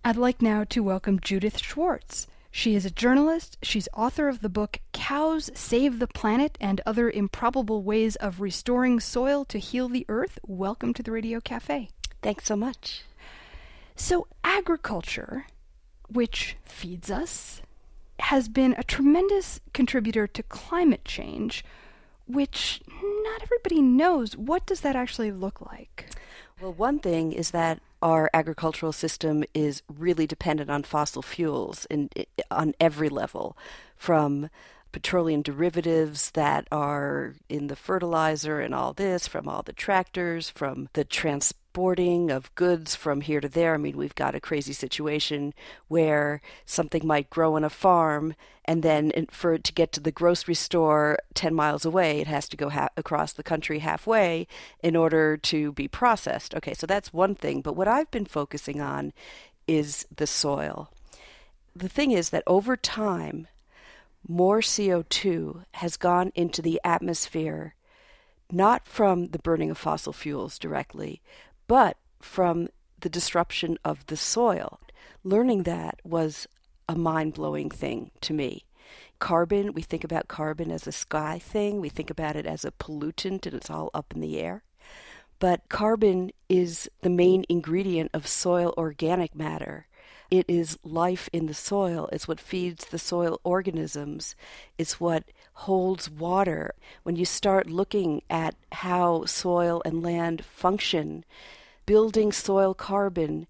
I'd like now to welcome Judith Schwartz. She is a journalist. She's author of the book Cows Save the Planet and Other Improbable Ways of Restoring Soil to Heal the Earth. Welcome to the Radio Cafe. Thanks so much. So agriculture, which feeds us, has been a tremendous contributor to climate change, which not everybody knows. What does that actually look like? Well, one thing is that our agricultural system is really dependent on fossil fuels on every level, from petroleum derivatives that are in the fertilizer and all this, from all the tractors, from the transporting of goods from here to there. I mean, we've got a crazy situation where something might grow on a farm, and then for it to get to the grocery store 10 miles away, it has to go across the country halfway in order to be processed. Okay, so that's one thing. But what I've been focusing on is the soil. The thing is that over time, more CO2 has gone into the atmosphere, not from the burning of fossil fuels directly, but from the disruption of the soil. Learning that was a mind-blowing thing to me. Carbon, we think about carbon as a sky thing. We think about it as a pollutant, and it's all up in the air. But carbon is the main ingredient of soil organic matter. It is life in the soil. It's what feeds the soil organisms. It's what holds water. When you start looking at how soil and land function, building soil carbon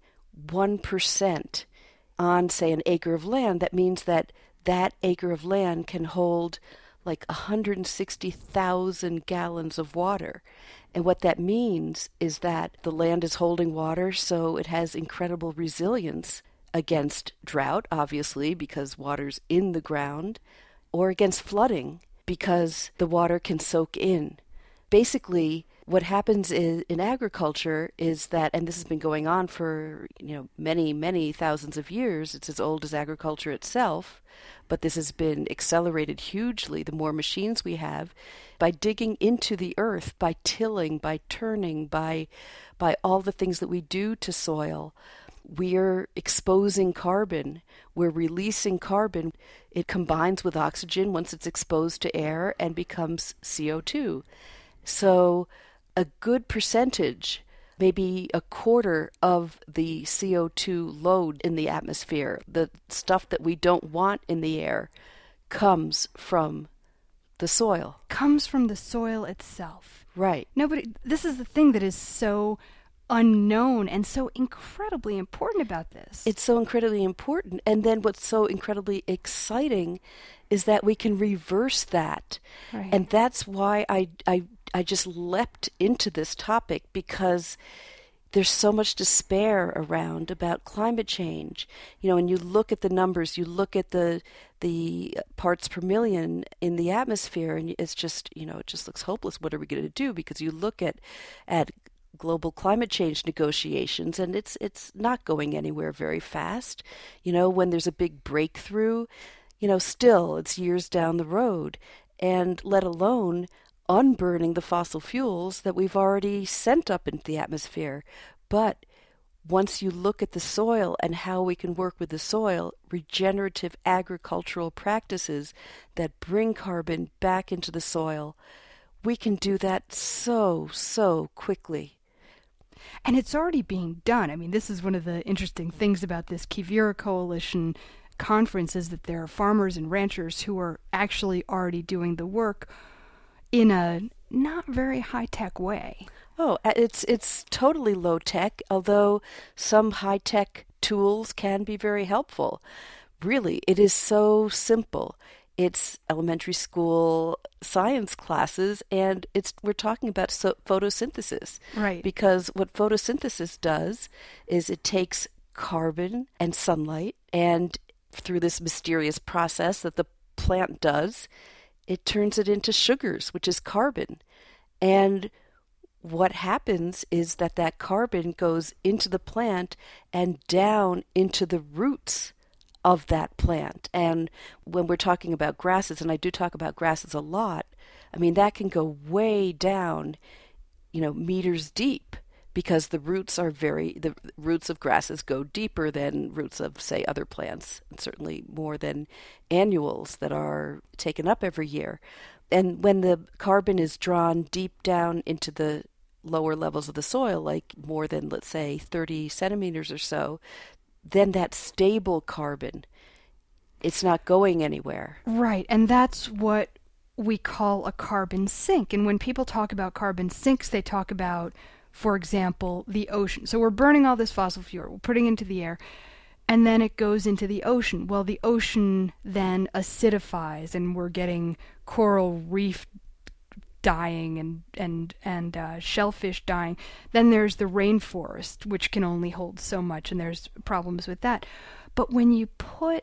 1% on, say, an acre of land, that means that that acre of land can hold like 160,000 gallons of water. And what that means is that the land is holding water, so it has incredible resilience against drought, obviously, because water's in the ground, or against flooding, because the water can soak in. Basically, what happens in agriculture is that, and this has been going on for many, many thousands of years, it's as old as agriculture itself, but this has been accelerated hugely the more machines we have, by digging into the earth, by tilling, by turning, by all the things that we do to soil. We're exposing carbon. We're releasing carbon. It combines with oxygen once it's exposed to air and becomes CO2. So a good percentage, maybe a quarter of the CO2 load in the atmosphere, the stuff that we don't want in the air, comes from the soil. Comes from the soil itself. Right. This is the thing that is so unknown and so incredibly important about this. It's so incredibly important. And then what's so incredibly exciting is that we can reverse that. Right. And that's why I just leapt into this topic, because there's so much despair around about climate change. And you look at the numbers, you look at the parts per million in the atmosphere, and it's just, it just looks hopeless. What are we going to do? Because you look at global climate change negotiations, and it's not going anywhere very fast. When there's a big breakthrough, still it's years down the road, and let alone unburning the fossil fuels that we've already sent up into the atmosphere. But once you look at the soil and how we can work with the soil, regenerative agricultural practices that bring carbon back into the soil, we can do that so quickly. And it's already being done. I mean, this is one of the interesting things about this Quivira Coalition conference, is that there are farmers and ranchers who are actually already doing the work in a not very high-tech way. Oh, it's totally low-tech, although some high-tech tools can be very helpful. Really, it is so simple. It's elementary school science classes, and we're talking about photosynthesis. Right. Because what photosynthesis does is it takes carbon and sunlight, and through this mysterious process that the plant does, it turns it into sugars, which is carbon. And what happens is that carbon goes into the plant and down into the roots of that plant. And when we're talking about grasses, and I do talk about grasses a lot, I mean, that can go way down, meters deep, because the roots of grasses go deeper than roots of, say, other plants, and certainly more than annuals that are taken up every year. And when the carbon is drawn deep down into the lower levels of the soil, like more than, let's say, 30 centimeters or so, then that stable carbon, it's not going anywhere. Right, and that's what we call a carbon sink. And when people talk about carbon sinks, they talk about, for example, the ocean. So we're burning all this fossil fuel, we're putting it into the air, and then it goes into the ocean. Well, the ocean then acidifies, and we're getting coral reef dying and shellfish dying. Then there's the rainforest, which can only hold so much, and there's problems with that. But when you put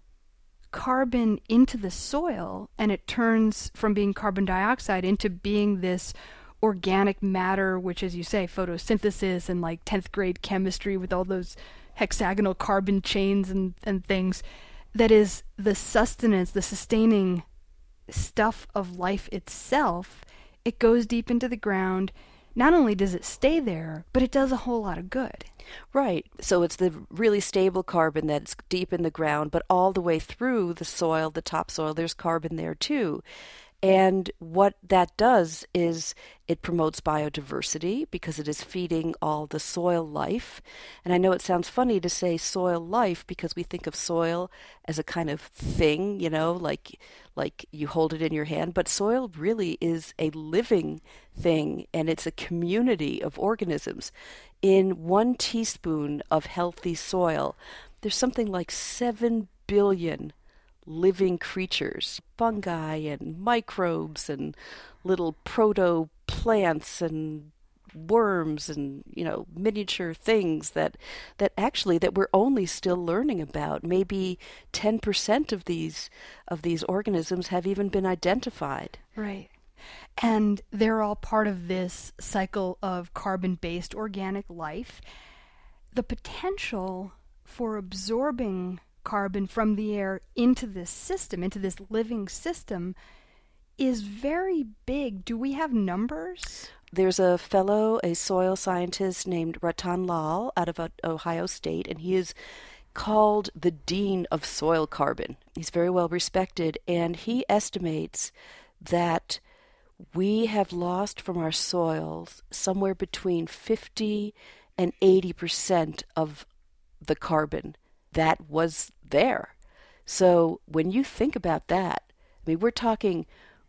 carbon into the soil and it turns from being carbon dioxide into being this organic matter, which, as you say, photosynthesis and like 10th grade chemistry with all those hexagonal carbon chains and things, that is the sustenance, the sustaining stuff of life itself, it goes deep into the ground. Not only does it stay there, but it does a whole lot of good. Right. So it's the really stable carbon that's deep in the ground, but all the way through the soil, the topsoil, there's carbon there too. And what that does is it promotes biodiversity because it is feeding all the soil life. And I know it sounds funny to say soil life because we think of soil as a kind of thing, like you hold it in your hand, but soil really is a living thing, and it's a community of organisms. In 1 teaspoon of healthy soil, there's something like 7 billion living creatures, fungi and microbes and little proto plants and worms and miniature things that we're only still learning about. Maybe 10% of these organisms have even been identified. Right. And they're all part of this cycle of carbon-based organic life. The potential for absorbing carbon from the air into this system, into this living system, is very big. Do we have numbers? There's a fellow, a soil scientist named Ratan Lal out of Ohio State, and he is called the Dean of Soil Carbon. He's very well respected, and he estimates that we have lost from our soils somewhere between 50 and 80% of the carbon that was there. So when you think about that, I mean, we're talking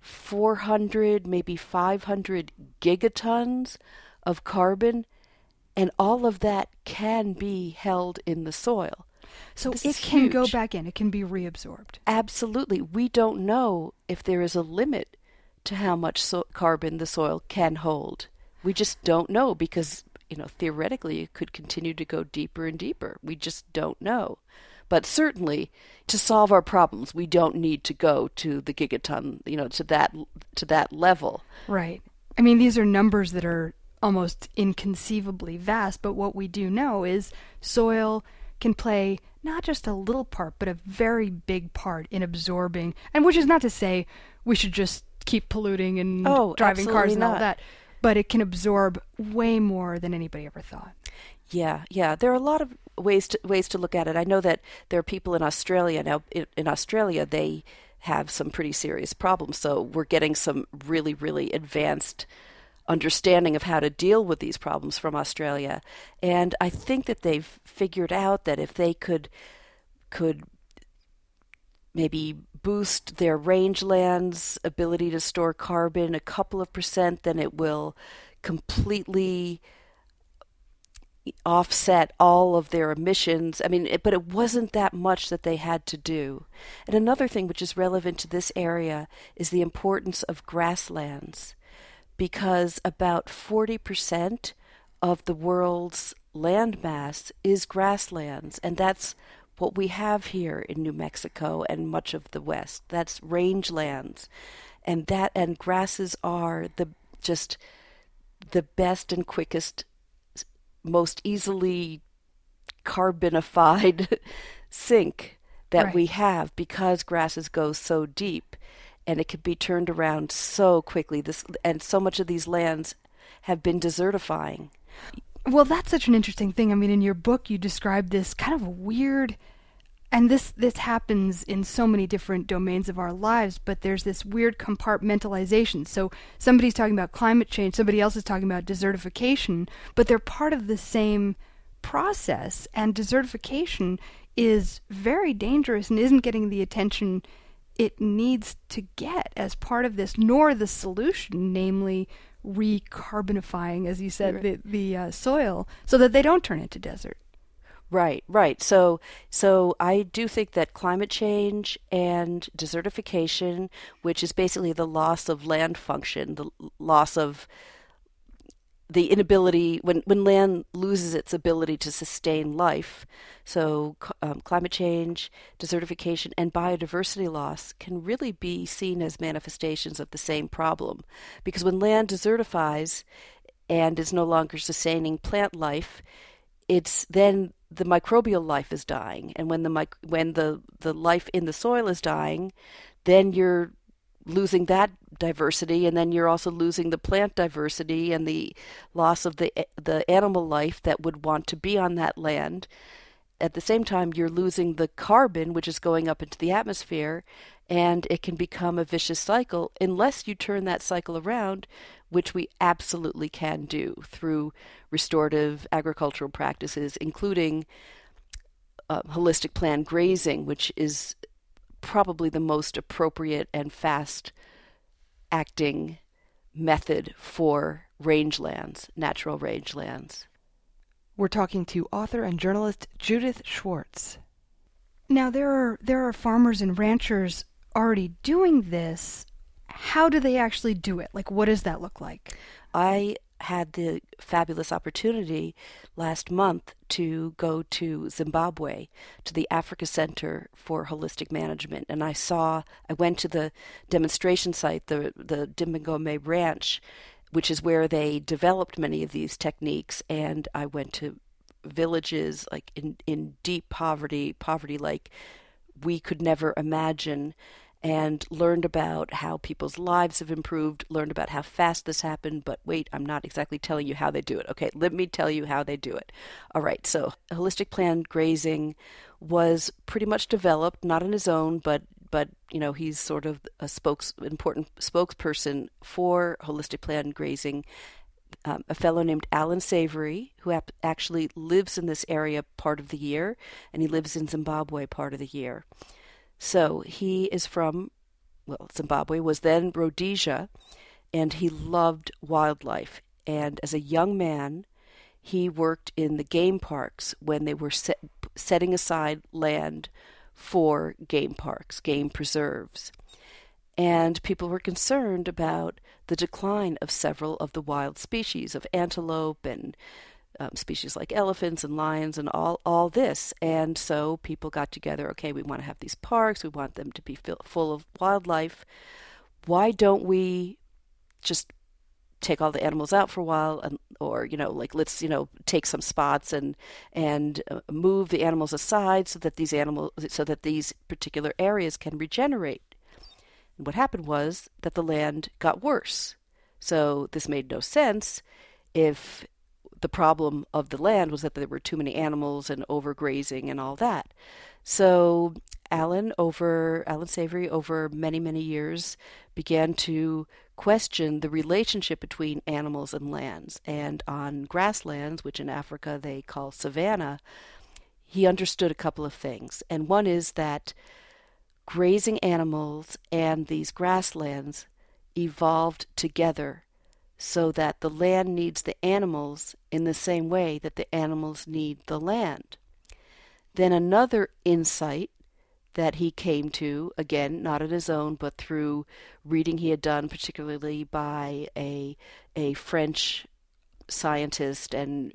400, maybe 500 gigatons of carbon, and all of that can be held in the soil. So it can go back in. It can be reabsorbed. Absolutely. We don't know if there is a limit to how much carbon the soil can hold. We just don't know because, theoretically it could continue to go deeper and deeper. We just don't know. But certainly, to solve our problems, we don't need to go to the gigaton, to that level. Right. I mean, these are numbers that are almost inconceivably vast, but what we do know is soil can play not just a little part, but a very big part in absorbing, and which is not to say we should just keep polluting and driving cars and all that, but it can absorb way more than anybody ever thought. Yeah. There are a lot of ways to look at it. I know that there are people in Australia now. In Australia, they have some pretty serious problems. So we're getting some really, really advanced understanding of how to deal with these problems from Australia. And I think that they've figured out that if they could maybe boost their rangelands' ability to store carbon a couple of percent, then it will completely offset all of their emissions. I mean, but it wasn't that much that they had to do. And another thing which is relevant to this area is the importance of grasslands, because about 40% of the world's landmass is grasslands, and that's what we have here in New Mexico and much of the West. That's rangelands, and grasses are the best and quickest, most easily carbonified sink that we have, because grasses go so deep and it can be turned around so quickly. And so much of these lands have been desertifying. Well, that's such an interesting thing. I mean, in your book, you describe this kind of weird, and this happens in so many different domains of our lives, but there's this weird compartmentalization. So somebody's talking about climate change, somebody else is talking about desertification, but they're part of the same process, and desertification is very dangerous and isn't getting the attention it needs to get as part of this, nor the solution, namely recarbonifying, as you said, Right. the soil, so that they don't turn into desert. Right, right. So I do think that climate change and desertification, which is basically the loss of land function, the loss of the inability when land loses its ability to sustain life. So climate change, desertification, and biodiversity loss can really be seen as manifestations of the same problem. Because when land desertifies and is no longer sustaining plant life, it's then the microbial life is dying, and when the life in the soil is dying, then you're losing that diversity, and then you're also losing the plant diversity and the loss of the animal life that would want to be on that land. At the same time, you're losing the carbon, which is going up into the atmosphere, and it can become a vicious cycle unless you turn that cycle around, which we absolutely can do through restorative agricultural practices, including holistic plant grazing, which is probably the most appropriate and fast acting method for rangelands, natural rangelands. We're talking to author and journalist Judith Schwartz. Now, there are farmers and ranchers already doing this. How do they actually do it? Like, what does that look like? I had the fabulous opportunity last month to go to Zimbabwe, to the Africa Center for Holistic Management, and I went to the demonstration site, the Dimbangome Ranch, which is where they developed many of these techniques, and I went to villages like in deep poverty like we could never imagine, and learned about how people's lives have improved, learned about how fast this happened. But wait, I'm not exactly telling you how they do it. Okay, let me tell you how they do it. All right, so holistic plant grazing was pretty much developed, not on his own, but he's sort of a important spokesperson for holistic plant grazing. A fellow named Alan Savory, who actually lives in this area part of the year, and he lives in Zimbabwe part of the year. So he is from, Zimbabwe, was then Rhodesia, and he loved wildlife. And as a young man, he worked in the game parks when they were setting aside land for game parks, game preserves. And people were concerned about the decline of several of the wild species of antelope and species like elephants and lions and all this. And so people got together, okay, we want to have these parks, we want them to be full of wildlife. Why don't we just take all the animals out for a while, or let's take some spots and move the animals aside so that these particular areas can regenerate. And what happened was that the land got worse. So this made no sense if the problem of the land was that there were too many animals and overgrazing and all that. So Alan Savory, over many, many years, began to question the relationship between animals and lands. And on grasslands, which in Africa they call savanna, he understood a couple of things. And one is that grazing animals and these grasslands evolved together, so that the land needs the animals in the same way that the animals need the land. Then another insight that he came to, again, not on his own, but through reading he had done, particularly by a French scientist and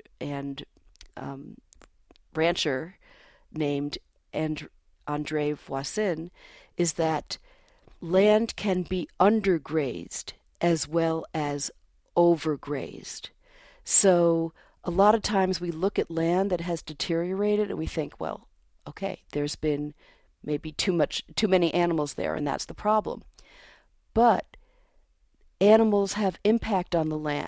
rancher named André Voisin, is that land can be undergrazed as well as overgrazed. So a lot of times we look at land that has deteriorated and we think, well, okay, there's been maybe too many animals there, and that's the problem. But animals have impact on the land,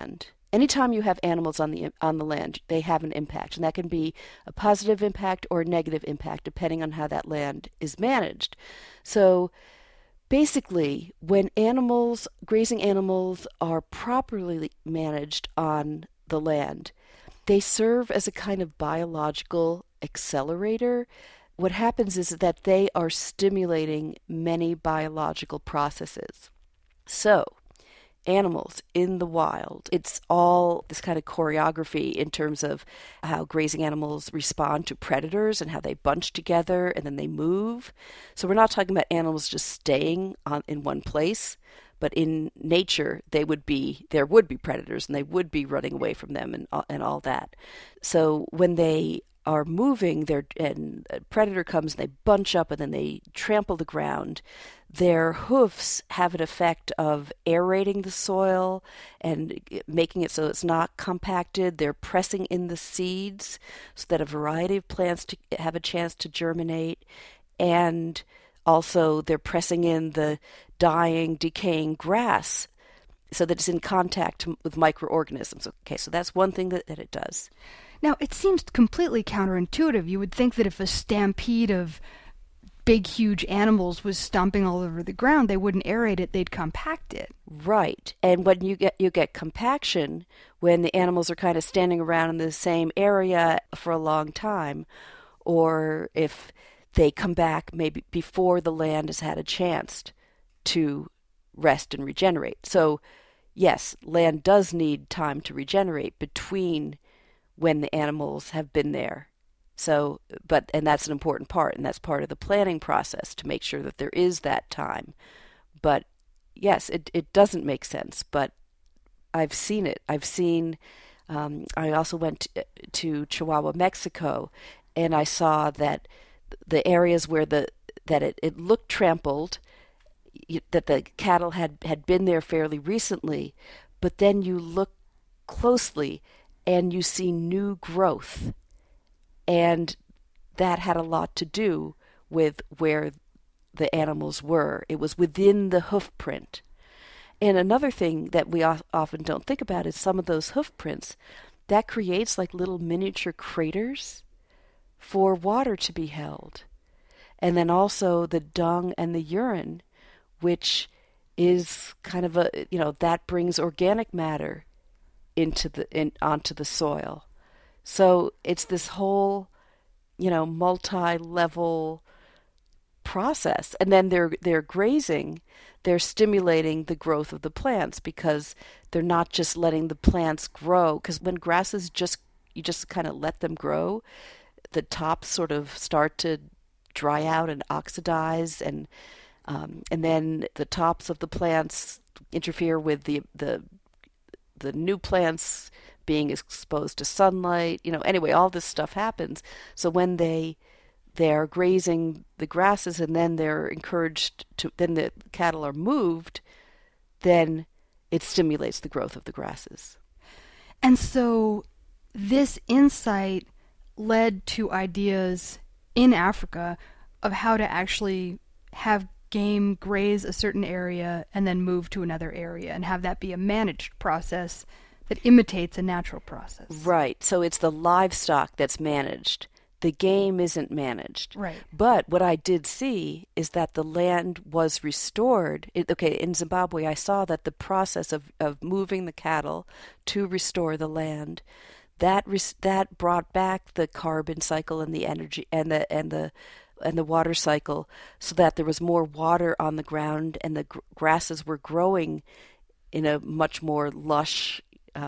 Anytime you have animals on the land, they have an impact, and that can be a positive impact or a negative impact depending on how that land is managed. So basically, when grazing animals are properly managed on the land, they serve as a kind of biological accelerator. What happens is that they are stimulating many biological processes. So, animals in the wild, it's all this kind of choreography in terms of how grazing animals respond to predators and how they bunch together and then they move. So we're not talking about animals just staying in one place, but in nature there would be predators and they would be running away from them and all that. So when they are moving, and a predator comes and they bunch up and then they trample the ground. Their hoofs have an effect of aerating the soil and making it so it's not compacted. They're pressing in the seeds so that a variety of plants have a chance to germinate. And also they're pressing in the dying, decaying grass so that it's in contact with microorganisms. Okay, so that's one thing that it does. Now, it seems completely counterintuitive. You would think that if a stampede of big, huge animals was stomping all over the ground, they wouldn't aerate it, they'd compact it. Right. And when you get compaction, when the animals are kind of standing around in the same area for a long time, or if they come back maybe before the land has had a chance to rest and regenerate. So, yes, land does need time to regenerate between when the animals have been there. So, and that's an important part, and that's part of the planning process to make sure that there is that time. But yes, it doesn't make sense, but I've seen it. I also went to Chihuahua, Mexico, and I saw that the areas where it looked trampled, that the cattle had been there fairly recently, but then you look closely and you see new growth. And that had a lot to do with where the animals were. It was within the hoof print. And another thing that we often don't think about is some of those hoof prints. That creates like little miniature craters for water to be held. And then also the dung and the urine, which is kind of that brings organic matter onto the soil. So it's this whole, multi-level process. And then they're grazing, they're stimulating the growth of the plants because they're not just letting the plants grow. Because when grasses you just kind of let them grow, the tops sort of start to dry out and oxidize, and then the tops of the plants interfere with the new plants being exposed to sunlight. Anyway, all this stuff happens. So when they're grazing the grasses and then they're encouraged then the cattle are moved, then it stimulates the growth of the grasses. And so this insight led to ideas in Africa of how to actually have game graze a certain area and then move to another area and have that be a managed process that imitates a natural process. Right. So it's the livestock that's managed. The game isn't managed. Right. But what I did see is that the land was restored. In Zimbabwe, I saw that the process of moving the cattle to restore the land, that brought back the carbon cycle and the energy and the water cycle, so that there was more water on the ground and the grasses were growing in a much more lush,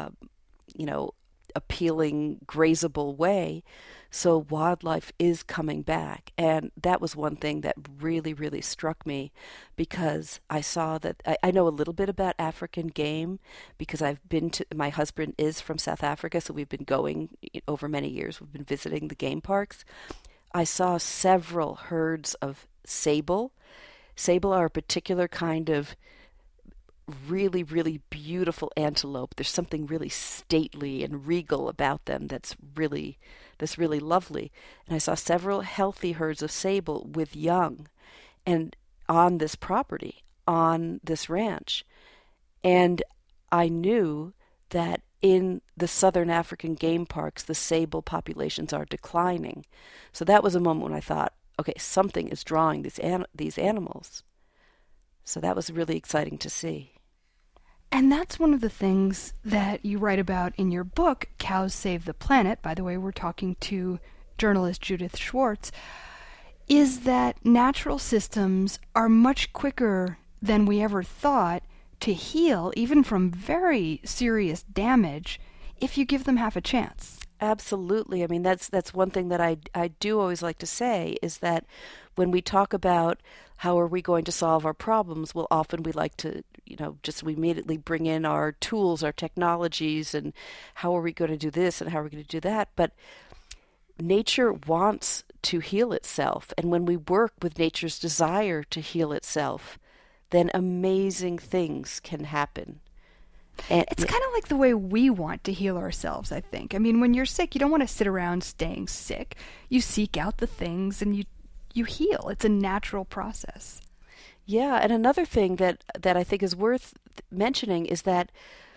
appealing, grazable way. So wildlife is coming back. And that was one thing that really, really struck me, because I saw that I know a little bit about African game because my husband is from South Africa, so we've been going over many years. We've been visiting the game parks. I saw several herds of sable. Sable are a particular kind of really, really beautiful antelope. There's something really stately and regal about them that's really lovely. And I saw several healthy herds of sable with young, and on this property, on this ranch. And I knew that in the southern African game parks, the sable populations are declining. So that was a moment when I thought, okay, something is drawing these animals. So that was really exciting to see. And that's one of the things that you write about in your book, Cows Save the Planet. By the way, we're talking to journalist Judith Schwartz, is that natural systems are much quicker than we ever thought to heal, even from very serious damage, if you give them half a chance. Absolutely. I mean, that's one thing that I do always like to say, is that when we talk about how are we going to solve our problems, well, often we like to, just we immediately bring in our tools, our technologies, and how are we going to do this and how are we going to do that. But nature wants to heal itself. And when we work with nature's desire to heal itself, then amazing things can happen. And it's kind of like the way we want to heal ourselves, I think. I mean, when you're sick, you don't want to sit around staying sick. You seek out the things and you heal. It's a natural process. Yeah, and another thing that I think is worth mentioning is that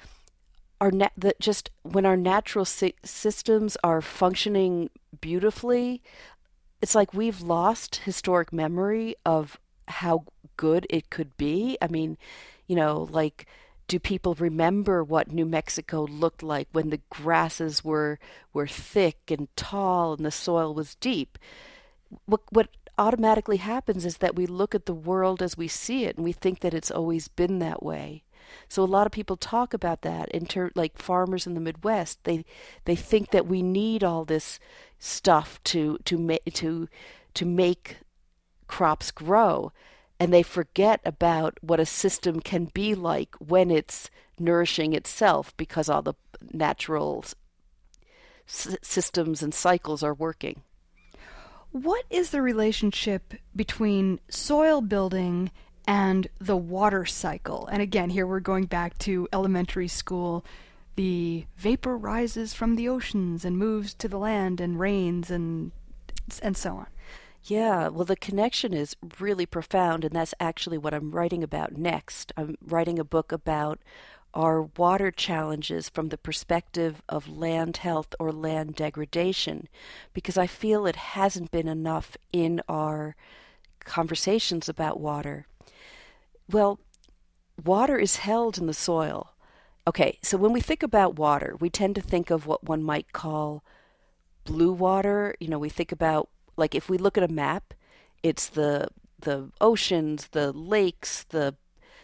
just when our natural systems are functioning beautifully, it's like we've lost historic memory of how good it could be. I mean, like, do people remember what New Mexico looked like when the grasses were thick and tall and the soil was deep? What automatically happens is that we look at the world as we see it, and we think that it's always been that way. So a lot of people talk about that like farmers in the Midwest. They think that we need all this stuff to make crops grow, and they forget about what a system can be like when it's nourishing itself, because all the natural systems and cycles are working. What is the relationship between soil building and the water cycle? And again, here we're going back to elementary school. The vapor rises from the oceans and moves to the land and rains and so on. Yeah, well, the connection is really profound, and that's actually what I'm writing about next. I'm writing a book about our water challenges from the perspective of land health or land degradation, because I feel it hasn't been enough in our conversations about water. Well, water is held in the soil. Okay, so when we think about water, we tend to think of what one might call blue water. We think about, like, if we look at a map, it's the oceans, the lakes, the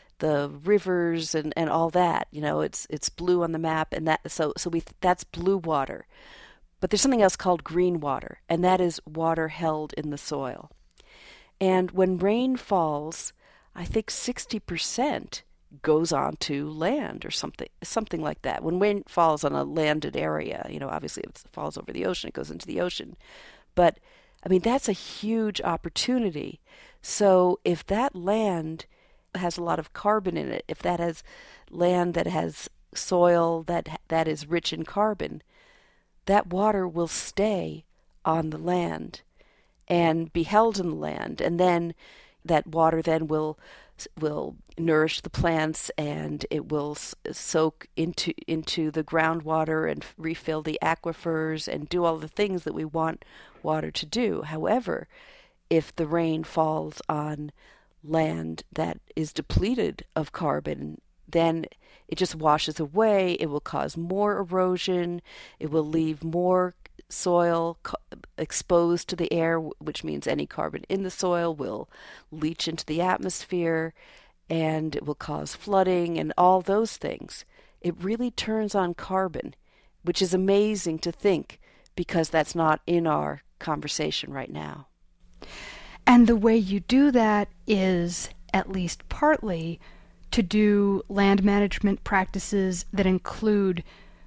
rivers, and all that. It's blue on the map, and that's blue water. But there's something else called green water, and that is water held in the soil. And when rain falls, I think 60% goes on to land or something like that. When rain falls on a landed area, obviously if it falls over the ocean, it goes into the ocean. But I mean, that's a huge opportunity. So if that land has a lot of carbon in it, if that has land that has soil that is rich in carbon, that water will stay on the land and be held in the land, and then that water then will nourish the plants, and it will soak into the groundwater and refill the aquifers and do all the things that we want water to do. However, if the rain falls on land that is depleted of carbon, then it just washes away. It will cause more erosion. It will leave more soil exposed to the air, which means any carbon in the soil will leach into the atmosphere, and it will cause flooding and all those things. It really turns on carbon, which is amazing to think, because that's not in our conversation right now. And the way you do that is, at least partly, to do land management practices that include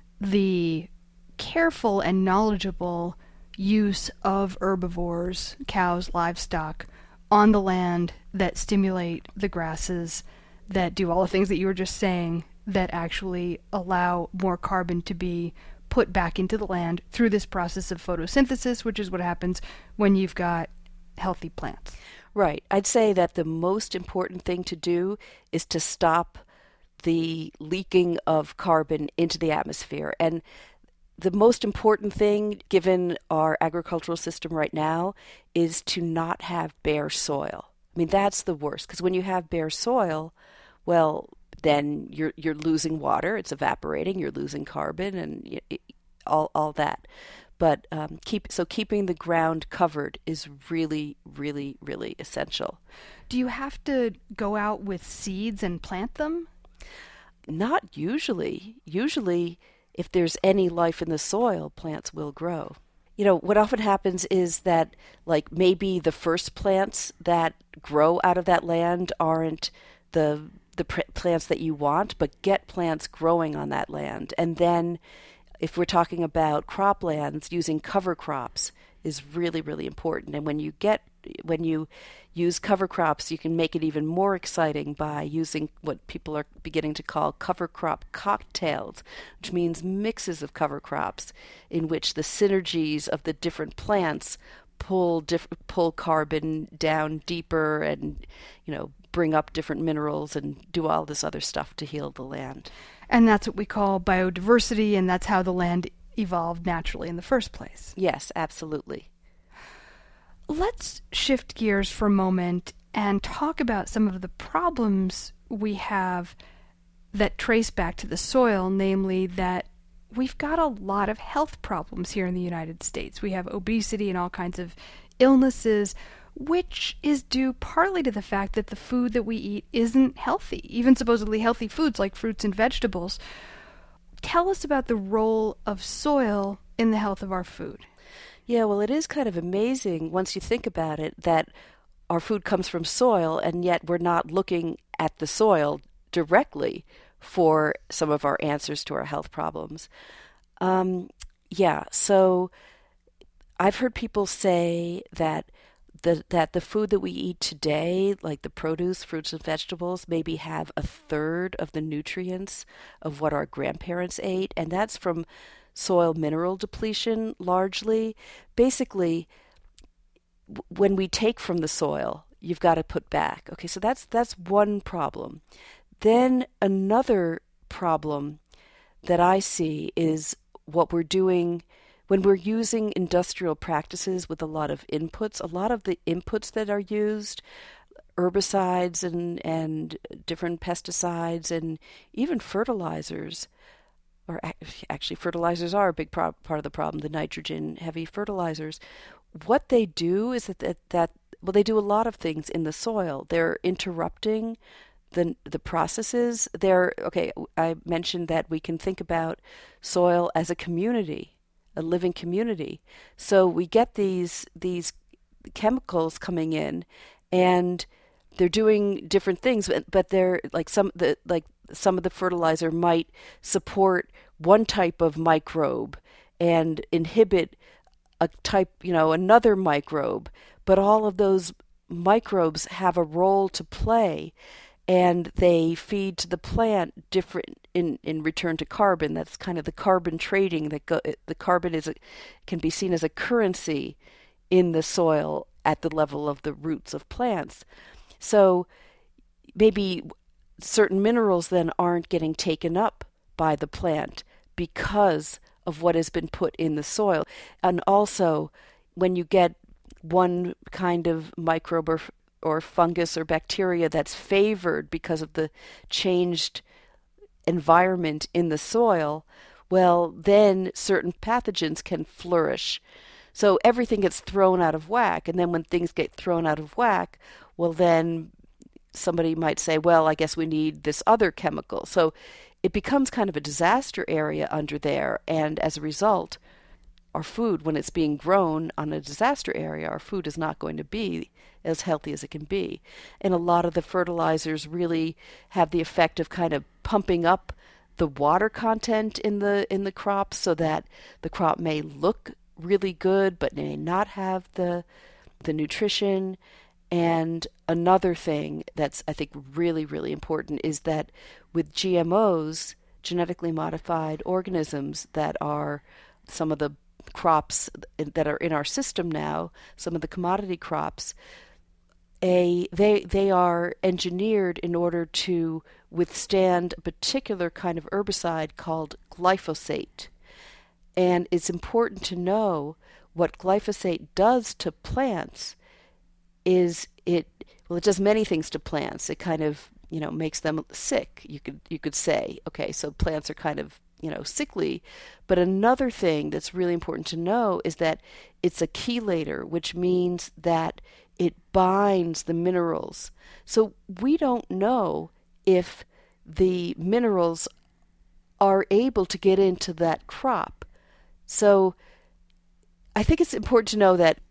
the careful and knowledgeable use of herbivores, cows, livestock, on the land that stimulate the grasses, that do all the things that you were just saying, that actually allow more carbon to be put back into the land through this process of photosynthesis, which is what happens when you've got healthy plants. Right. I'd say that the most important thing to do is to stop the leaking of carbon into the atmosphere. And the most important thing, given our agricultural system right now, is to not have bare soil. I mean, that's the worst, because when you have bare soil, well, then you're losing water, it's evaporating, you're losing carbon, and all that. But keeping the ground covered is really, really, really essential. Do you have to go out with seeds and plant them? Not usually. Usually, if there's any life in the soil, plants will grow. What often happens is that, like, maybe the first plants that grow out of that land aren't the plants that you want, but get plants growing on that land. And then if we're talking about croplands, using cover crops is really, really important. And when you use cover crops, you can make it even more exciting by using what people are beginning to call cover crop cocktails, which means mixes of cover crops in which the synergies of the different plants pull carbon down deeper and, bring up different minerals and do all this other stuff to heal the land. And that's what we call biodiversity, and that's how the land evolved naturally in the first place. Yes, absolutely. Let's shift gears for a moment and talk about some of the problems we have that trace back to the soil, namely that we've got a lot of health problems here in the United States. We have obesity and all kinds of illnesses, which is due partly to the fact that the food that we eat isn't healthy, even supposedly healthy foods like fruits and vegetables. Tell us about the role of soil in the health of our food. Yeah, well, it is kind of amazing once you think about it that our food comes from soil, and yet we're not looking at the soil directly for some of our answers to our health problems. So I've heard people say that the food that we eat today, like the produce, fruits and vegetables, maybe have a third of the nutrients of what our grandparents ate, and that's from soil mineral depletion largely. Basically, when we take from the soil, you've got to put back. Okay, so that's one problem. Then another problem that I see is what we're doing when we're using industrial practices with a lot of inputs. A lot of the inputs that are used, herbicides and different pesticides and even fertilizers, or actually fertilizers are a big part of the problem, the nitrogen-heavy fertilizers. What they do is that they do a lot of things in the soil. They're interrupting the processes. I mentioned that we can think about soil as a community, a living community. So we get these chemicals coming in, and they're doing different things, but they're like some of the fertilizer might support one type of microbe and inhibit a type, another microbe, but all of those microbes have a role to play, and they feed to the plant different in return to carbon. That's kind of the carbon trading. The carbon can be seen as a currency in the soil at the level of the roots of plants. So maybe certain minerals then aren't getting taken up by the plant because of what has been put in the soil. And also, when you get one kind of microbe or fungus or bacteria that's favored because of the changed environment in the soil, well, then certain pathogens can flourish. So everything gets thrown out of whack. And then when things get thrown out of whack, well, then somebody might say, well, I guess we need this other chemical. So it becomes kind of a disaster area under there. And as a result, our food, when it's being grown on a disaster area, our food is not going to be as healthy as it can be. And a lot of the fertilizers really have the effect of kind of pumping up the water content in the crop so that the crop may look really good but may not have the nutrition. And another thing that's, I think, really, really important is that with GMOs, genetically modified organisms, that are some of the crops that are in our system now, some of the commodity crops, they are engineered in order to withstand a particular kind of herbicide called glyphosate. And it's important to know what glyphosate does to plants is it does many things to plants. It kind of, makes them sick. You could say, okay, so plants are kind of, sickly. But another thing that's really important to know is that it's a chelator, which means that it binds the minerals. So we don't know if the minerals are able to get into that crop. So I think it's important to know that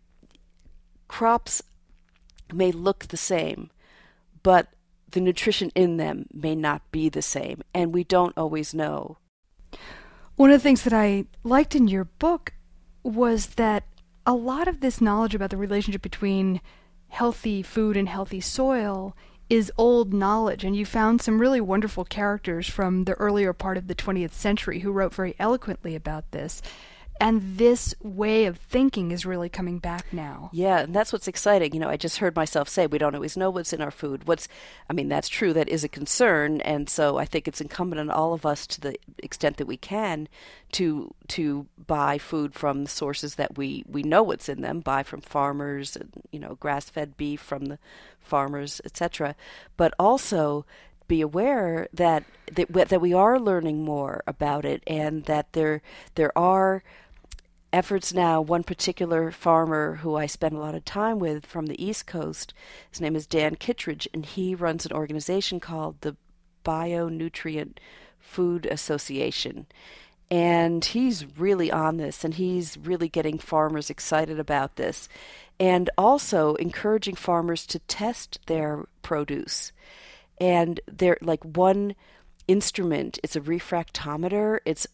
crops may look the same, but the nutrition in them may not be the same, and we don't always know. One of the things that I liked in your book was that a lot of this knowledge about the relationship between healthy food and healthy soil is old knowledge, and you found some really wonderful characters from the earlier part of the 20th century who wrote very eloquently about this. And this way of thinking is really coming back now. Yeah, and that's what's exciting. I just heard myself say we don't always know what's in our food. That's true. That is a concern. And so I think it's incumbent on all of us, to the extent that we can, to buy food from sources that we know what's in them, buy from farmers, and, grass-fed beef from the farmers, etc. But also be aware that we are learning more about it, and that there are efforts now. One particular farmer who I spend a lot of time with from the East Coast, his name is Dan Kittredge, and he runs an organization called the Bionutrient Food Association. And he's really on this, and he's really getting farmers excited about this, and also encouraging farmers to test their produce. And they're like one instrument, it's a refractometer.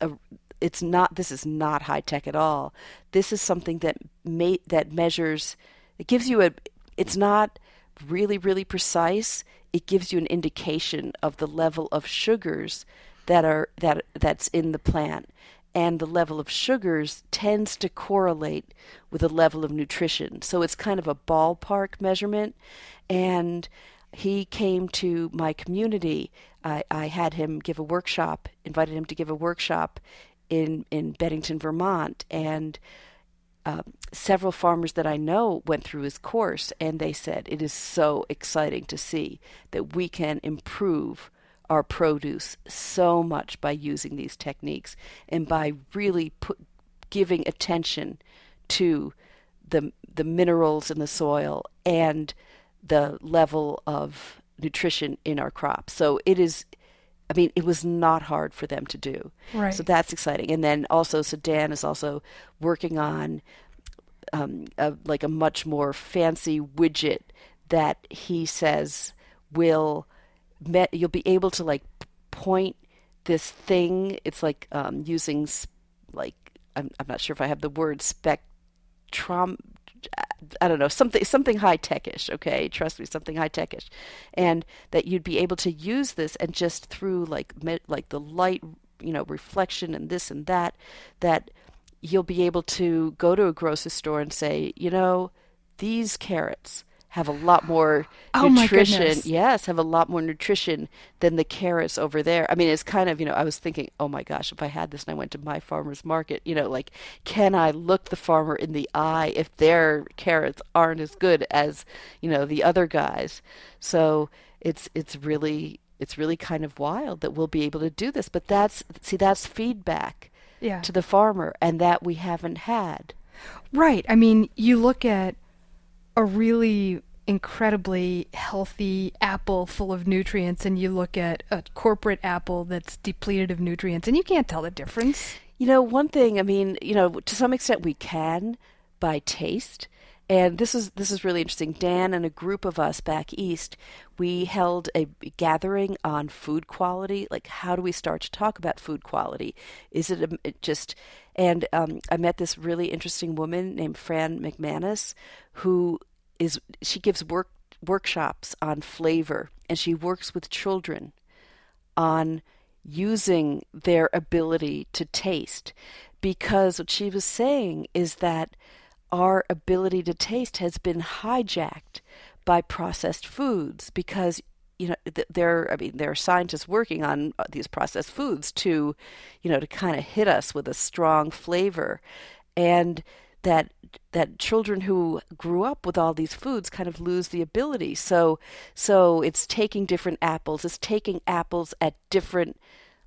This is not high tech at all. This is something that measures, it gives you it's not really, really precise. It gives you an indication of the level of sugars that's in the plant. And the level of sugars tends to correlate with the level of nutrition. So it's kind of a ballpark measurement. And he came to my community. I had him give a workshop, invited him to give a workshop in Bennington, Vermont, and several farmers that I know went through his course, and they said it is so exciting to see that we can improve our produce so much by using these techniques, and by really giving attention to the minerals in the soil and the level of nutrition in our crops. So it was not hard for them to do. Right. So that's exciting. And then also, so Dan is also working on a much more fancy widget that he says you'll be able to point this thing. It's using I'm not sure if I have the word spectrum. I don't know, something high-techish, okay? Trust me, something high-techish. And that you'd be able to use this, and just through the light, reflection and this and that you'll be able to go to a grocery store and say, these carrots have a lot more nutrition. My goodness. Yes, have a lot more nutrition than the carrots over there. It's kind of, I was thinking, oh my gosh, if I had this and I went to my farmer's market, can I look the farmer in the eye if their carrots aren't as good as, the other guys? So it's really kind of wild that we'll be able to do this. But that's feedback to the farmer, and that we haven't had. Right. You look at a really incredibly healthy apple full of nutrients, and you look at a corporate apple that's depleted of nutrients, and you can't tell the difference. One thing, to some extent we can by taste. And this is really interesting. Dan and a group of us back east, we held a gathering on food quality. Like, how do we start to talk about food quality? Is it just... And I met this really interesting woman named Fran McManus, she gives workshops on flavor, and she works with children on using their ability to taste. Because what she was saying is that our ability to taste has been hijacked by processed foods, because there are scientists working on these processed foods to kind of hit us with a strong flavor, and that children who grew up with all these foods kind of lose the ability. So it's taking different apples. It's taking apples at different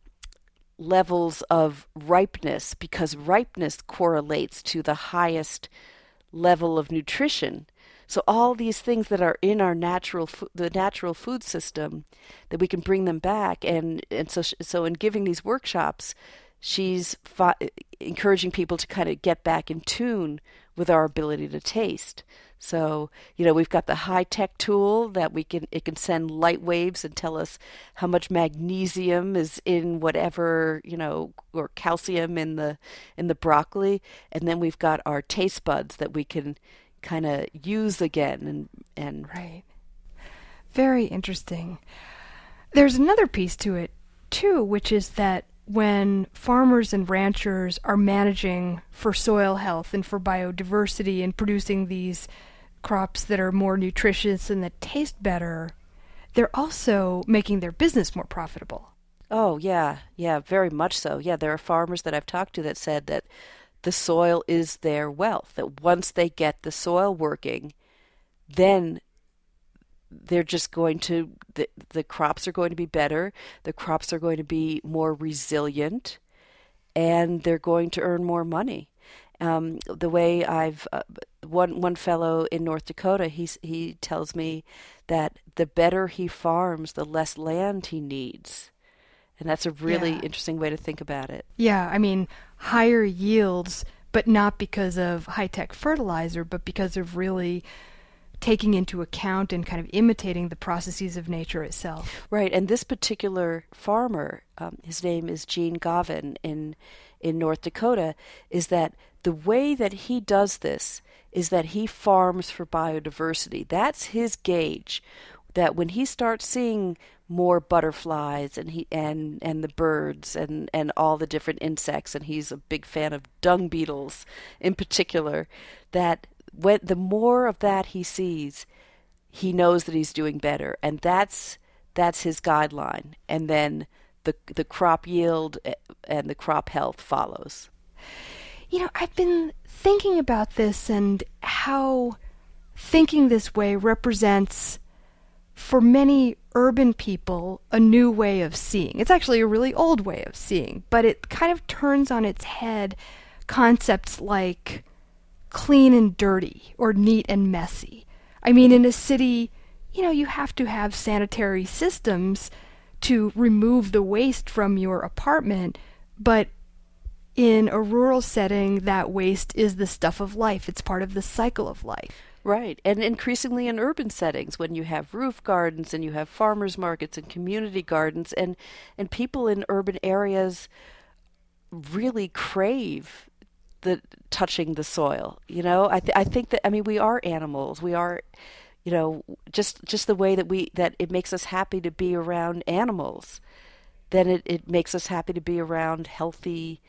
levels of ripeness, because ripeness correlates to the highest level of nutrition. So all these things that are in our the natural food system, that we can bring them back, and so in giving these workshops, she's encouraging people to kind of get back in tune with our ability to taste. So, we've got the high-tech tool that it can send light waves and tell us how much magnesium is in whatever, or calcium in the broccoli. And then we've got our taste buds that we can kind of use again. And Right. Very interesting. There's another piece to it, too, which is that when farmers and ranchers are managing for soil health and for biodiversity and producing these crops that are more nutritious and that taste better, they're also making their business more profitable. Oh, yeah, very much so. Yeah, there are farmers that I've talked to that said that the soil is their wealth, that once they get the soil working, then they're just going to, the crops are going to be better, the crops are going to be more resilient, and they're going to earn more money. The way one fellow in North Dakota, he tells me that the better he farms, the less land he needs. And that's a really interesting way to think about it. Yeah, I mean, higher yields, but not because of high-tech fertilizer, but because of really taking into account and kind of imitating the processes of nature itself. Right, and this particular farmer, his name is Gene Govin in North Dakota, is that the way that he does this is that he farms for biodiversity. That's his gauge, that when he starts seeing more butterflies and the birds and all the different insects, and he's a big fan of dung beetles in particular, that the more of that he sees, he knows that he's doing better, and that's his guideline. And then the crop yield and the crop health follows. I've been thinking about this and how thinking this way represents, for many urban people, a new way of seeing. It's actually a really old way of seeing, but it kind of turns on its head concepts like clean and dirty or neat and messy. I mean, in a city, you have to have sanitary systems to remove the waste from your apartment, but in a rural setting, that waste is the stuff of life. It's part of the cycle of life. Right, and increasingly in urban settings, when you have roof gardens and you have farmers markets and community gardens, and people in urban areas really crave the touching the soil. I think that, we are animals. We are, just the way that it makes us happy to be around animals, then it makes us happy to be around healthy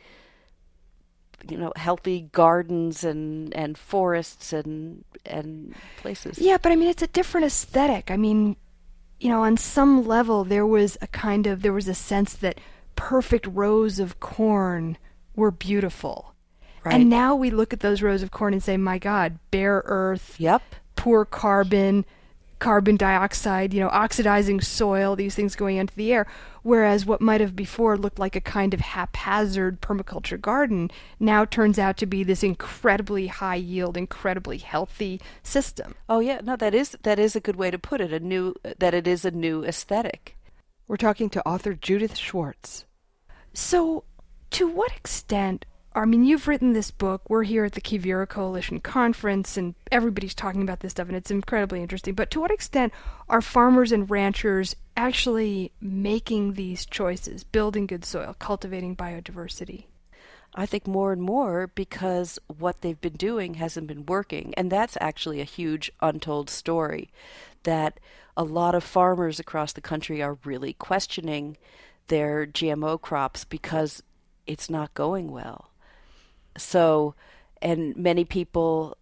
gardens and forests and places. Yeah, but it's a different aesthetic. On some level there was a sense that perfect rows of corn were beautiful. Right. And now we look at those rows of corn and say, my God, bare earth, yep, poor carbon dioxide, oxidizing soil, these things going into the air. Whereas what might have before looked like a kind of haphazard permaculture garden now turns out to be this incredibly high yield, incredibly healthy system. Oh yeah, no, that is a good way to put it. It is a new aesthetic. We're talking to author Judith Schwartz. So, to what extent, you've written this book, we're here at the Quivira Coalition Conference, and everybody's talking about this stuff, and it's incredibly interesting, but to what extent are farmers and ranchers actually making these choices, building good soil, cultivating biodiversity? I think more and more, because what they've been doing hasn't been working, and that's actually a huge untold story, that a lot of farmers across the country are really questioning their GMO crops because it's not going well. So, and many people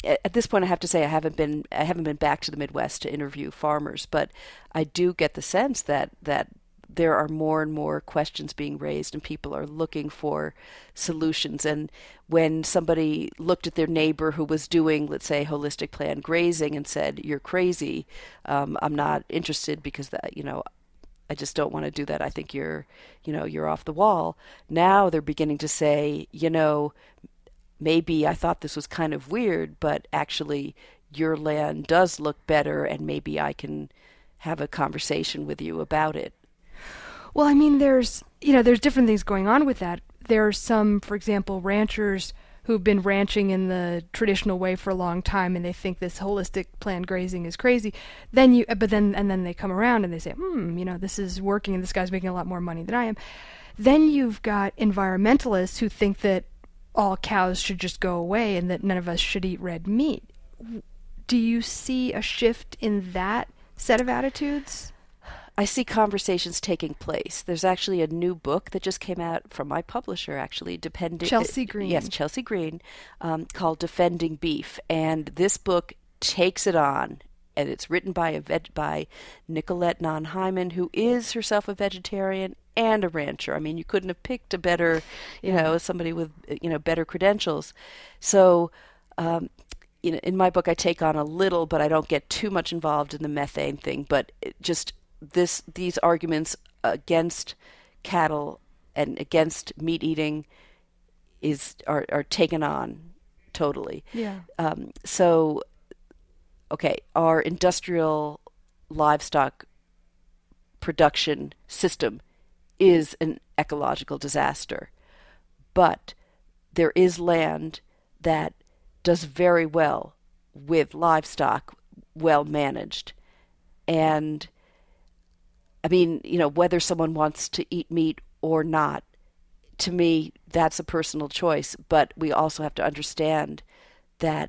at this point, I have to say I haven't been back to the Midwest to interview farmers, but I do get the sense that there are more and more questions being raised, and people are looking for solutions. And when somebody looked at their neighbor who was doing, let's say, holistic planned grazing and said, "You're crazy. I'm not interested because I just don't want to do that. I think you're off the wall." Now they're beginning to say, maybe I thought this was kind of weird, but actually your land does look better, and maybe I can have a conversation with you about it. Well, I mean, there's different things going on with that. There are some, for example, ranchers who've been ranching in the traditional way for a long time, and they think this holistic planned grazing is crazy. Then they come around and they say, this is working, and this guy's making a lot more money than I am. Then you've got environmentalists who think that all cows should just go away and that none of us should eat red meat. Do you see a shift in that set of attitudes? I see conversations taking place. There's actually a new book that just came out from my publisher, actually, Chelsea Green. Yes, Chelsea Green, called Defending Beef. And this book takes it on, and it's written by Nicolette Nonhyman, who is herself a vegetarian and a rancher. I mean, you couldn't have picked a better, somebody with, better credentials. So, in my book, I take on a little, but I don't get too much involved in the methane thing. But these arguments against cattle and against meat eating are taken on totally. Yeah. Our industrial livestock production system is an ecological disaster, but there is land that does very well with livestock, well managed. And I mean, whether someone wants to eat meat or not, to me, that's a personal choice. But we also have to understand that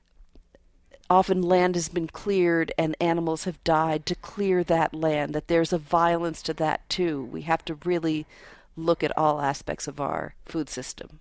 often land has been cleared and animals have died to clear that land, that there's a violence to that too. We have to really look at all aspects of our food system.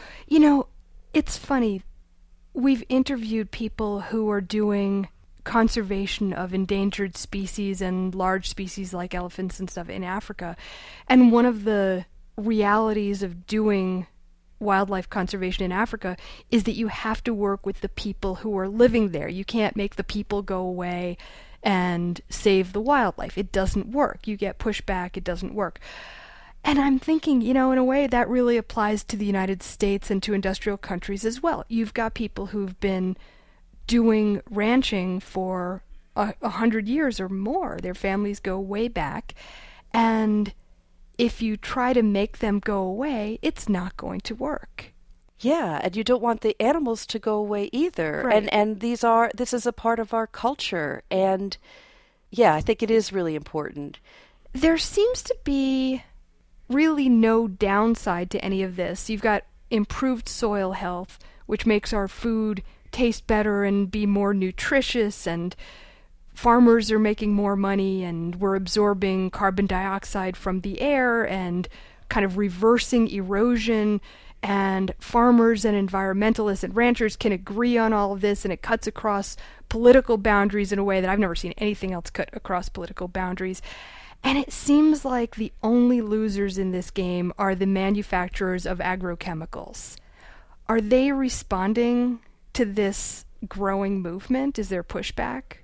It's funny. We've interviewed people who are doing conservation of endangered species and large species like elephants and stuff in Africa. And one of the realities of doing wildlife conservation in Africa is that you have to work with the people who are living there. You can't make the people go away and save the wildlife. It doesn't work. You get pushback. It doesn't work. And I'm thinking, in a way that really applies to the United States and to industrial countries as well. You've got people who've been doing ranching for 100 years or more. Their families go way back. And if you try to make them go away, it's not going to work. Yeah, and you don't want the animals to go away either. Right. And this is a part of our culture. And yeah, I think it is really important. There seems to be really no downside to any of this. You've got improved soil health, which makes our food taste better and be more nutritious, and farmers are making more money, and we're absorbing carbon dioxide from the air and kind of reversing erosion, and farmers and environmentalists and ranchers can agree on all of this, and it cuts across political boundaries in a way that I've never seen anything else cut across political boundaries. And it seems like the only losers in this game are the manufacturers of agrochemicals. Are they responding to this growing movement? Is there pushback?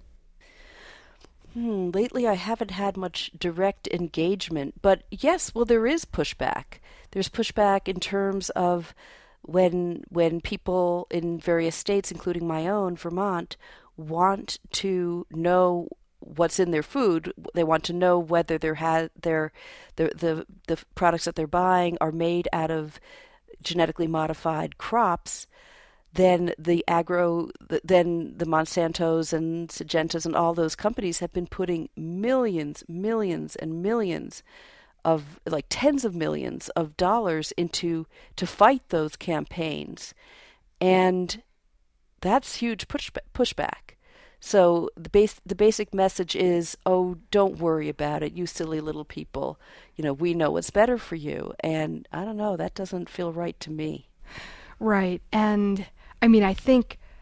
Lately I haven't had much direct engagement, but yes, well, there is pushback. There's pushback in terms of when people in various states, including my own, Vermont, want to know what's in their food. They want to know whether the products that they're buying are made out of genetically modified crops. Then the Monsantos and Syngenta's and all those companies have been putting millions and millions of, like tens of millions of dollars to fight those campaigns. And that's huge pushback. So the basic message is, oh, don't worry about it, you silly little people. We know what's better for you. And I don't know, that doesn't feel right to me. Right. And I mean, I think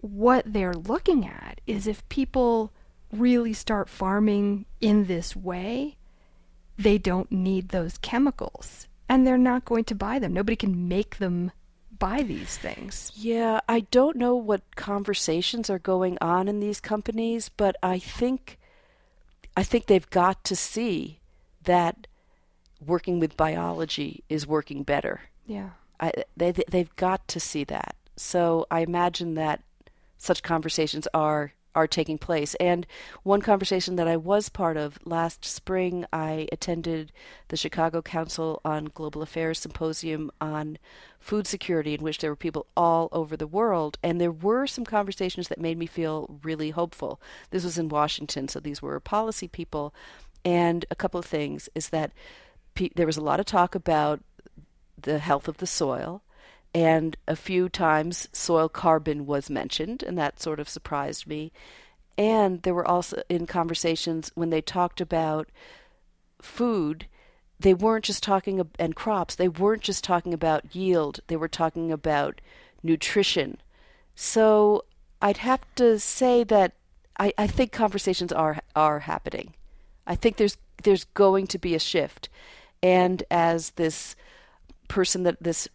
what they're looking at is if people really start farming in this way, they don't need those chemicals, and they're not going to buy them. Nobody can make them buy these things. Yeah, I don't know what conversations are going on in these companies, but I think they've got to see that working with biology is working better. Yeah. They've got to see that. So I imagine that such conversations are taking place. And one conversation that I was part of last spring, I attended the Chicago Council on Global Affairs Symposium on food security, in which there were people all over the world. And there were some conversations that made me feel really hopeful. This was in Washington, so these were policy people. And a couple of things is that there was a lot of talk about the health of the soil, and a few times soil carbon was mentioned, and that sort of surprised me. And there were also, in conversations, when they talked about food, they weren't just talking, and crops, they weren't just talking about yield, they were talking about nutrition. So I'd have to say that I think conversations are happening. I think there's going to be a shift. And as this person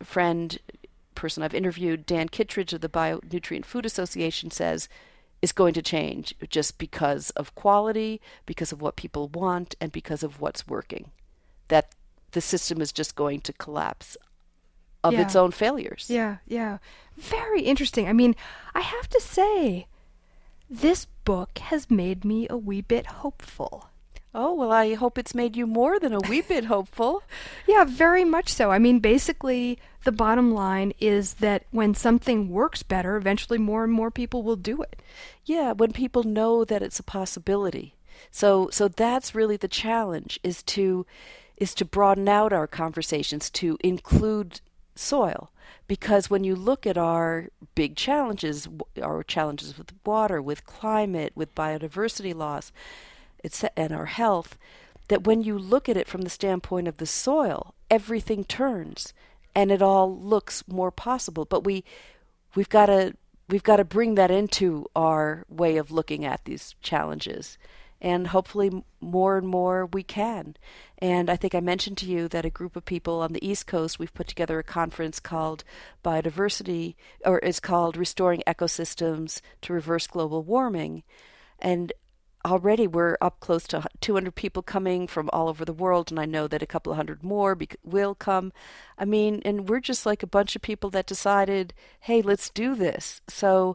I've interviewed, Dan Kittredge of the Bionutrient Food Association, says is going to change just because of quality, because of what people want, and because of what's working. That the system is just going to collapse of its own failures. Yeah, yeah. Very interesting. I mean, I have to say, this book has made me a wee bit hopeful. Oh, well, I hope it's made you more than a wee bit hopeful. Yeah, very much so. I mean, basically, the bottom line is that when something works better, eventually more and more people will do it. Yeah, when people know that it's a possibility. So that's really the challenge, is to broaden out our conversations to include soil. Because when you look at our big challenges, our challenges with water, with climate, with biodiversity loss, and our health, that when you look at it from the standpoint of the soil, everything turns and it all looks more possible. But we've got to bring that into our way of looking at these challenges, and hopefully more and more we can. And I think I mentioned to you that a group of people on the East Coast, we've put together a conference called Biodiversity, or it's called Restoring Ecosystems to Reverse Global Warming. And already we're up close to 200 people coming from all over the world, and I know that a couple of hundred more will come. I mean, and we're just like a bunch of people that decided, hey, let's do this. So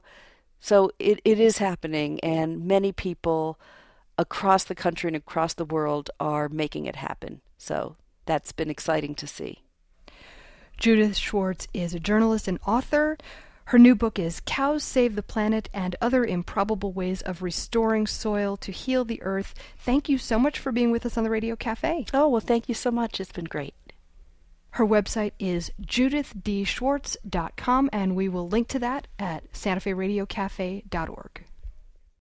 it is happening, and many people across the country and across the world are making it happen. So that's been exciting to see. Judith Schwartz is a journalist and author. Her new book is Cows Save the Planet and Other Improbable Ways of Restoring Soil to Heal the Earth. Thank you so much for being with us on the Radio Cafe. Oh, well, thank you so much. It's been great. Her website is judithDschwartz.com, and we will link to that at santaferadiocafe.org.